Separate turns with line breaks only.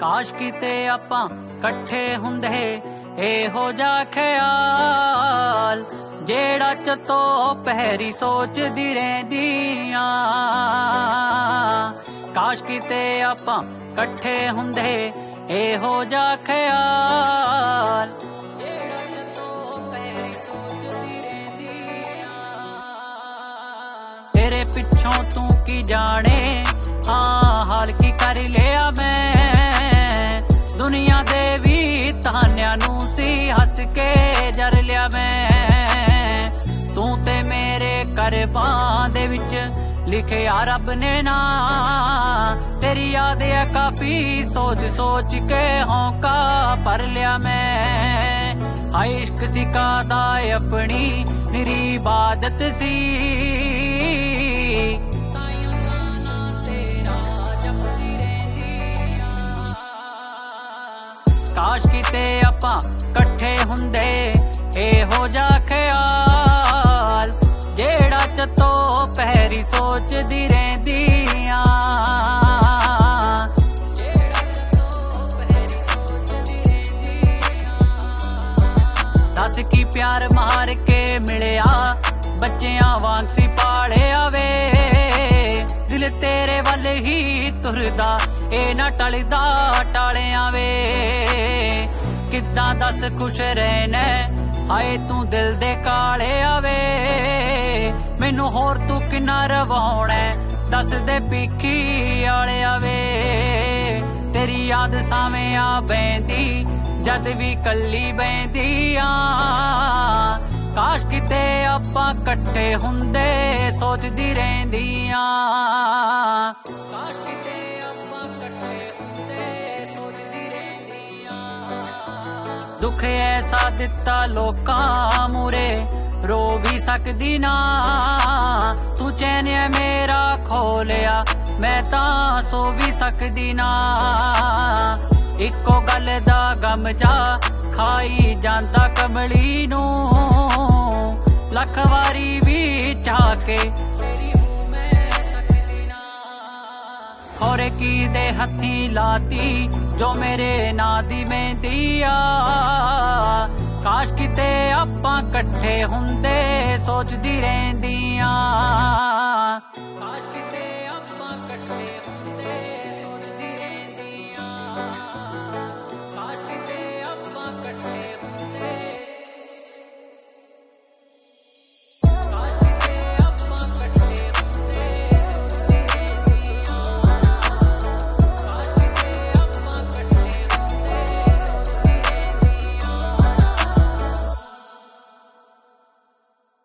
ਕਾਸ਼ ਕਿਤੇ ਆਪਾਂ ਇਕੱਠੇ ਹੁੰਦੇ ਇਹੋ ਜਿਹਾ ਖਿਆਲ ਜਿਹੜਾ ਚਤੋ ਪਹਿਰੀ ਸੋਚਦੀ ਰਹਿੰਦੀਆਂ। ਕਾਸ਼ ਕਿਤੇ ਆਪਾਂ ਇਕੱਠੇ ਹੁੰਦੇ ਇਹੋ ਜਿਹਾ ਖਿਆਲ ਜਿਹੜਾ ਚਤੋ ਪਹਿਰੀ ਸੋਚਦੀ ਰਹਿੰਦੀਆਂ। ਤੇਰੇ ਪਿੱਛੋਂ ਤੂੰ ਕੀ ਜਾਣੇ ਹਾਂ ਹਾਲ ਕੀ ਕਰ ਲਿਆ ਮੈਂ, ਦੁਨੀਆ ਦੇ ਵੀ ਤਾਨਿਆਂ ਨੂੰ ਸੀ ਹੱਸ ਕੇ ਜਰ ਲਿਆ ਮੈਂ। ਤੂੰ ਤੇ ਮੇਰੇ ਕਰਮਾਂ ਦੇ ਵਿੱਚ ਲਿਖਿਆ ਰੱਬ ਨੇ ਨਾ, ਤੇਰੀ ਯਾਦ ਹੈ ਕਾਫੀ ਸੋਚ ਸੋਚ ਕੇ ਹੌਂਕਾ ਭਰ ਲਿਆ ਮੈਂ। ਹਾਏ ਇਸ਼ਕ ਸਿਖਾਦਾ ਆਪਣੀ ਮੇਰੀ ਇਬਾਦਤ ਸੀ, ਕਾਸ਼ ਕਿਤੇ ਆਪਾਂ ਇਕੱਠੇ ਹੁੰਦੇ ਇਹੋ ਜਿਹਾ ਖਿਆਲ ਜਿਹੜਾ ਚਤੋ ਪਹਿਰੀ ਸੋਚਦੀ ਰਹਿੰਦੀਆਂ। ਦੱਸ ਕੀ ਪਿਆਰ ਮਾਰ ਕੇ ਮਿਲਿਆ ਬੱਚਿਆਂ ਵਾਂਗ ਸੀ ਪਾਲਿਆ ਵੇ, ਦਿਲ ਤੇਰੇ ਵੱਲ ਹੀ ਤੁਰਦਾ ਇਹ ਨਾ ਟਲਦਾ ਟਾਲਿਆਂ ਵੇ। ਕਿੱਦਾਂ ਦੱਸ ਖੁਸ਼ ਰਹਿਣਾ ਹਾਏ ਤੂੰ ਦਿਲ ਦੇ ਕਾਲੇ ਆਵੇ, ਮੈਨੂੰ ਹੋਰ ਤੂੰ ਕਿੰਨਾ ਰਵਾਉਣਾ ਦੱਸ ਦੇ ਪੀਖੀ ਵਾਲਿਆ ਵੇ। ਤੇਰੀ ਯਾਦ ਸਾਵੇਂ ਆ ਬੈਂਦੀ ਜਦ ਵੀ ਕੱਲੀ ਬੈਂਦੀ ਆ, ਕਾਸ਼ ਕਿਤੇ ਆਪਾਂ ਇਕੱਠੇ ਹੁੰਦੇ ਸੋਚਦੀ ਰਹਿੰਦੀਆਂ। ਕਾਸ਼ ਕਿਤੇ ਆਪਾਂ ਇਕੱਠੇ ਹੁੰਦੇ ਸੋਚਦੀ ਰਹਿੰਦੀਆਂ। ਦੁੱਖ ਐਸਾ ਦਿੱਤਾ ਲੋਕਾਂ ਮੂਰੇ ਰੋ ਵੀ ਸਕਦੀ ਨਾ, ਤੂੰ ਚੈਨ ਮੇਰਾ ਖੋਲਿਆ ਮੈਂ ਤਾਂ ਸੋ ਵੀ ਸਕਦੀ ਨਾ। ਇੱਕੋ ਗੱਲ ਦਾ ਗਮ ਜਾ ਖਾਈ ਜਾਂਦਾ ਕਮਲੀ ਨੂੰ, ਲੱਖ ਵਾਰੀ ਵੀ ਚਾਹ ਕੇ ਤੇਰੀ ਹੋ ਮੈਂ ਸਕਦੀ ਨਾ। ਖੋਰੇ ਕੀ ਦੇ ਹੱਥੀਂ ਲਾਤੀ ਜੋ ਮੇਰੇ ਨਾਂ ਦੀ ਮਹਿੰਦੀ ਆ, ਕਾਸ਼ ਕਿਤੇ ਆਪਾਂ ਇਕੱਠੇ ਹੁੰਦੇ ਸੋਚਦੀ ਰਹਿੰਦੀਆਂ। ਕਾਸ਼ ਕਿਤੇ ਆਪਾਂ ਇਕੱਠੇ ਹੁੰਦੇ